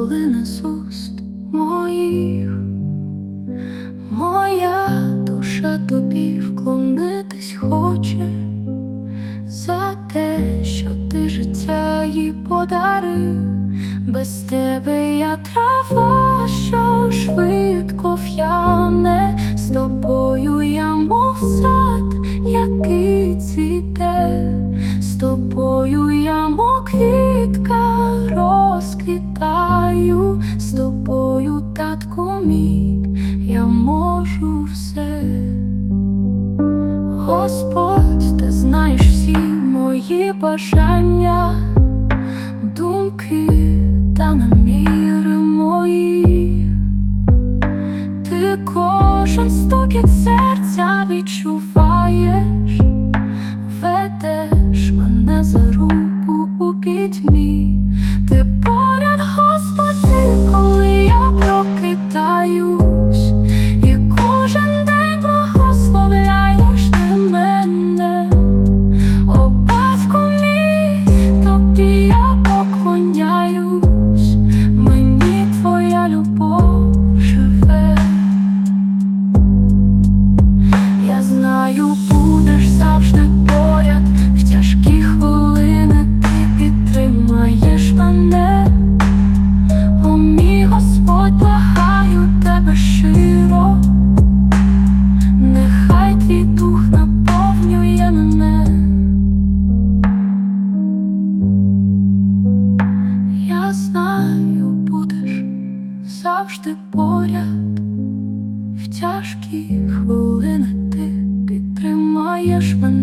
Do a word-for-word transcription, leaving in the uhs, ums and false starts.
хвилини з уст моїх. Моя душа тобі вклонитись хоче за те, що ти життя їй подарив. Без тебе я трава, що швидко в'яне, з тобою я мов сад, який цвіте, з тобою я мов квітка розквітаю, з тобою, татку мій, я можу все. Господь, ти знаєш всі мої бажання, думки та наміри мої. Ти кожен стукіт серця відчуваєш, ведеш мене за руку у пітьмі. Ти поряд, Господи, коли я прокидаюсь, і кожен день благословляєш ти мене. О, Батько мій, тобі я поклоняюсь, мені твоя любов живе. Я знаю, будеш завжди поряд, в тяжкі хвилини ти підтримаєш мене. О, мій Господь, благаю тебе щиро, нехай твій дух наповнює мене. Я знаю, будеш завжди поряд, в тяжкі хвилини ти підтримаєш мене.